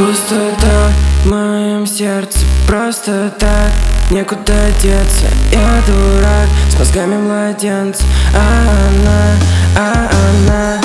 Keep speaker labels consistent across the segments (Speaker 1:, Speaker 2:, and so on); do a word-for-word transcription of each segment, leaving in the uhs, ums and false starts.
Speaker 1: Пустота в моем сердце, просто так, некуда деться. Я дурак с мозгами младенца, а она, а она.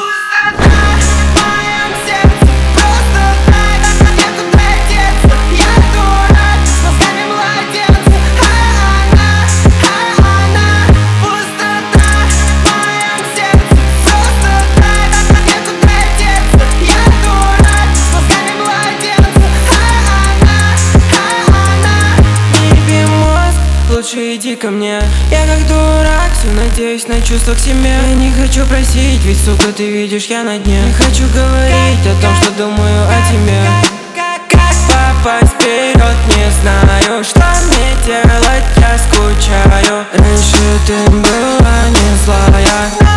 Speaker 1: Лучше иди ко мне. Я как дурак, все надеюсь на чувства к себе. Я не хочу просить, ведь, сука, ты видишь, я на дне. Не хочу говорить о том, что думаю о тебе. Как попасть вперед, не знаю, что мне делать, я скучаю. Раньше ты была не злая.